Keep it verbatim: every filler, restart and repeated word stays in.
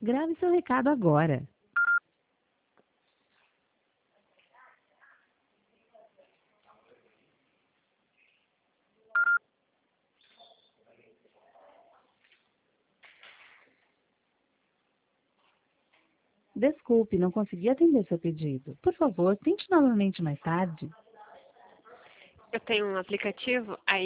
Grave seu recado agora. Desculpe, não consegui atender seu pedido. Por favor, tente novamente mais tarde. Eu tenho um aplicativo, aí